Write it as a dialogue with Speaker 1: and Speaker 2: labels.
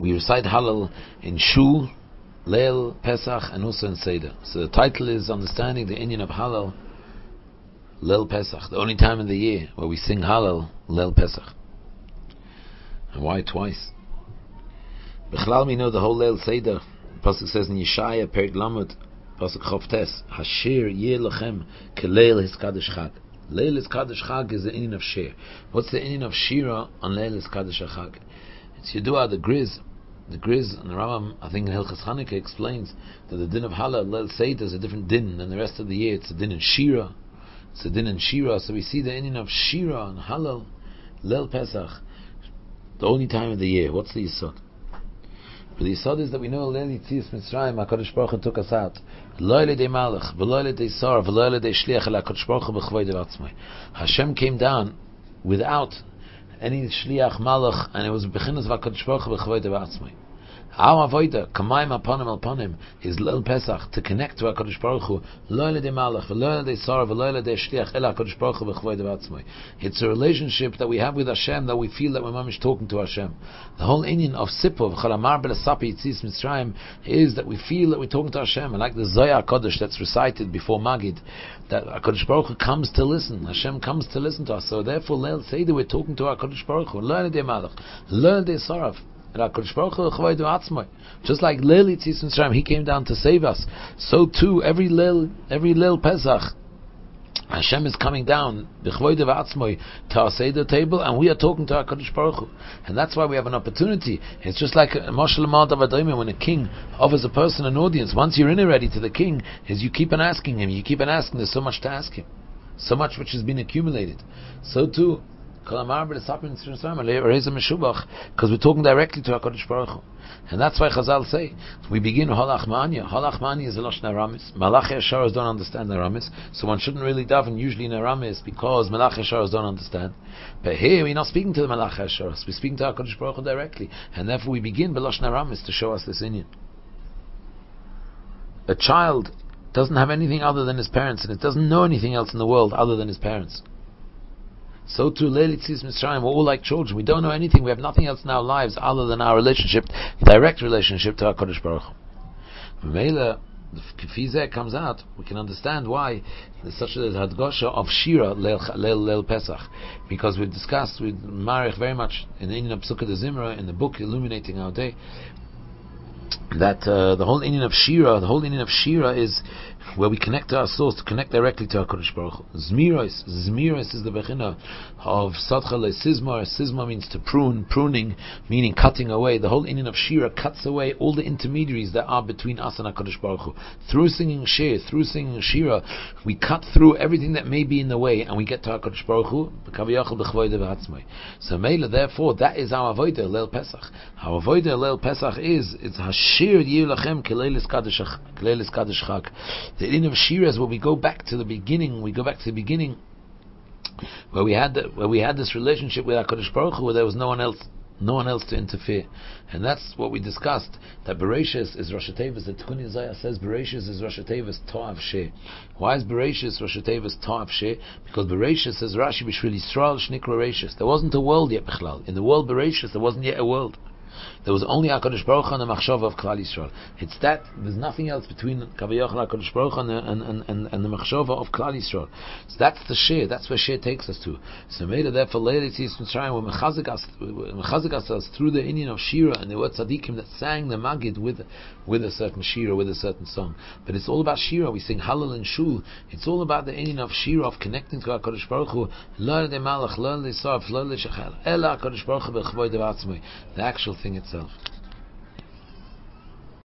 Speaker 1: we recite Hallel in Shul, Leil, Pesach, and also in Seder. So the title is Understanding the Inyan of Hallel, Leil Pesach, the only time in the year where we sing Hallel, Leil Pesach. And why twice? B'chlal we know the whole Leil Seder. The Pasuk says in Yeshaya, Perek Lamed, Pasuk Chof Tes, Hashir Yeh Lachem Keleil Hiskadosh Chag. Leil Hiskadosh Chag is the Inyan of Shir. What's the Inyan of Shira on Leil Hiskadosh Chag? It's Yedua, the Griz. The Griz and the Rambam, I think in Hilchas Chanukah, explains that the din of Hallel, Leil Seder, is a different din than the rest of the year. It's a din in Shira. It's a din in Shira. So we see the Inyan of Shira and Hallel, Leil Pesach, the only time of the year. What's the Yisod? But the Yisod is that we know Leil Yitzias Mitzrayim, HaKadosh Baruch Hu took us out. Lo l'dei Malach, v'lo l'dei Sar, v'lo l'dei Shliach, el HaKadosh Baruch Hu b'chvoid v'atzmai. Hashem came down without any Shliach Malach, and it was B'chinas v'HaKadosh Baruch Hu b'chvoid v'atzmai. Our avoida, kamayim aponim alponim, is Leil Pesach, to connect to HaKadosh Baruch Hu. Lo l'dei Malach, v'lo l'dei Sar, v'lo l'dei Shliach, el HaKadosh Baruch Hu b'chvoid v'atzmai. It's a relationship that we have with Hashem, that we feel that we're mamish talking to Hashem. The whole inyan of Sipov, Chalamar B'Lasapi Yitzis Mitzrayim, is that we feel that we're talking to Hashem. And like the Zohar Kodesh that's recited before Magid, that HaKadosh Baruch Hu comes to listen. Hashem comes to listen to us. So therefore, Leil Seder, we're talking to HaKadosh Baruch Hu. Lo l'dei Malach, lo l'dei Sarav. Just like Leil Yitzias Mitzrayim, He came down to save us. So too, every Leil Pesach, Hashem is coming down to our Seder table, and we are talking to our HaKadosh Baruch Hu. And that's why we have an opportunity. It's just like Moshe Lamad Avadoim, when a king offers a person an audience. Once you're in already to the king, is you keep on asking him. You keep on asking. There's so much to ask him, so much which has been accumulated. So too, because we're talking directly to HaKadosh Baruch Hu. And that's why Chazal say, we begin Holach Manya. Holach Manya is a Lashon Aramis. Malachi Asharos don't understand Aramis, so one shouldn't really daven usually in Aramis, because Malachi Asharos don't understand. But here we're not speaking to the Malachi Asharos, we're speaking to HaKadosh Baruch Hu directly. And therefore we begin B'Lashon Aramis to show us this inyan. A child doesn't have anything other than his parents, and it doesn't know anything else in the world other than his parents. So too, Leil Yitzias Mitzrayim, we're all like children. We don't know anything. We have nothing else in our lives other than our relationship, direct relationship to HaKadosh Baruch Hu. Mela, the Kefizeh comes out. We can understand why there's such a hadgosha of Shira Leil Pesach, because we've discussed with Marich very much in the Inyan of Pesukah de Zimra, in the book Illuminating Our Day, that the whole Inyan of Shira is where we connect to our source, to connect directly to HaKadosh Baruch Hu. Zmiros is the bechina of Sadcha leSizmar. Sizmar means to pruning, meaning cutting away. The whole inyan of Shira cuts away all the intermediaries that are between us and HaKadosh Baruch Hu. Through singing Shira, we cut through everything that may be in the way, and we get to HaKadosh Baruch Hu. So Mela, therefore, that is our avodah Leil Pesach. Our avodah Leil Pesach it's Hashir Yeh Lachem Keleil Hiskadosh Chag. The inyan of Shira is where we go back to the beginning. Where we had this relationship with HaKadosh Baruch Hu, where there was no one else to interfere. And that's what we discussed, that Bereshis is Rosh Hashanah. The Tikkun Yesaya says Bereshis is Rosh Hashanah To'av Sheh. Why is Bereshis Rosh Hashanah To'av Sheh? Because Bereshis, says Rashi, B'Shvil Yisrael Shnikra Bereshis. There wasn't a world yet, Bechlal. In the world Bereshis, there wasn't yet a world. There was only HaKadosh Baruch Hu and the Machshava of Klal Yisrael. It's that, there's nothing else between Kavayach HaKadosh Baruch Hu and the Machshava of Klal Yisrael. So that's the Shir, that's where Shir takes us to. So Mela, therefore, Leil Yitzias Mitzrayim, where Mechazik us through the inyan of Shira, and there were tzaddikim that sang the Magid with a certain Shira, with a certain song. But it's all about Shira. We sing Hallel and Shul. It's all about the inyan of Shira, of connecting to HaKadosh Baruch Hu. Lo l'dei Malach, lo l'dei Sarf, lo l'dei Shachel, ela HaKadosh Baruch Hu b'chvoid v'atzmai. The actual thing itself.